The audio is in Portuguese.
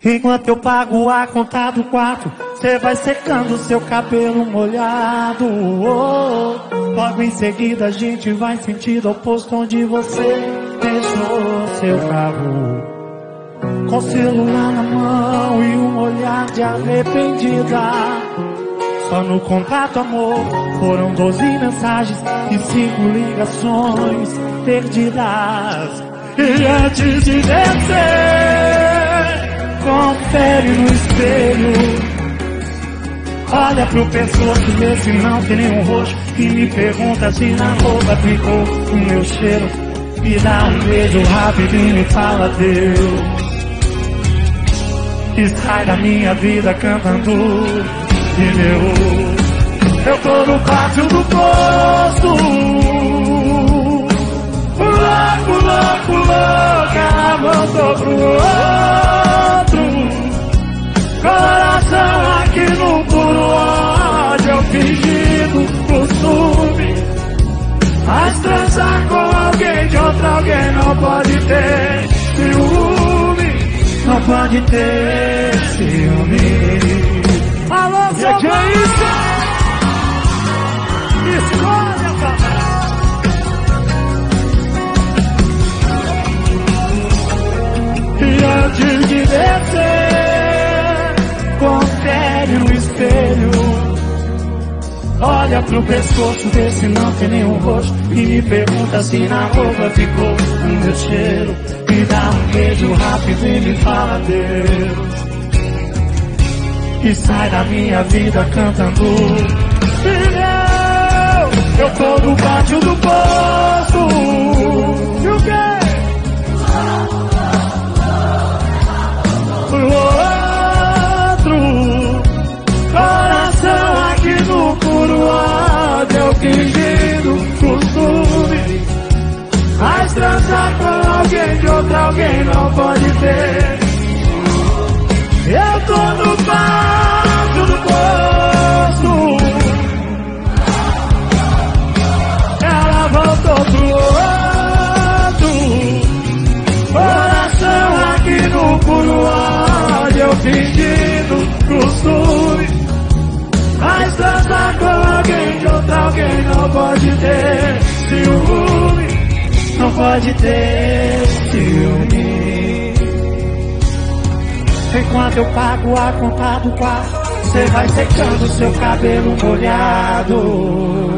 Enquanto eu pago a conta do quarto, cê vai secando seu cabelo molhado. Logo em seguida a gente vai sentido oposto onde você deixou seu carro. Com o celular na mão e um olhar de arrependida. Só no contato, amor, foram 12 mensagens e 5 ligações perdidas. E antes de descer, confere no espelho. Olha pro pescoço, vê se não tem nenhum roxo. E me pergunta se na roupa ficou o meu cheiro. Me dá um beijo rapidinho e fala Deus. E sai da minha vida cantando pneu. Eu tô no pátio do posto, louco, ela voltou pro outro. Coração aqui no puro ódio, eu fingindo costume. Mas transar com alguém de outro alguém não pode ter ciúme. Não pode ter ciúme. Alô, e que é isso? Escolha, papai. E antes de descer, confere no espelho. Olha pro pescoço, vê se não tem nenhum roxo. E me pergunta se na roupa ficou o meu cheiro. Me dá um beijo rápido e me fala Deus. E sai da minha vida cantando eu tô no pátio do posto. E o quê? Pro outro. Coração aqui no puro ódio, eu fingindo costume. Mas transar com alguém de outro alguém não pode ter. Eu tô no pátio do posto. Ela voltou pro outro. Coração aqui no puro ódio, eu fingindo costume. Mas transar com alguém de outro alguém não pode ter ciúme. Não pode ter ciúme. Enquanto eu pago a conta do quarto, cê vai secando seu cabelo molhado.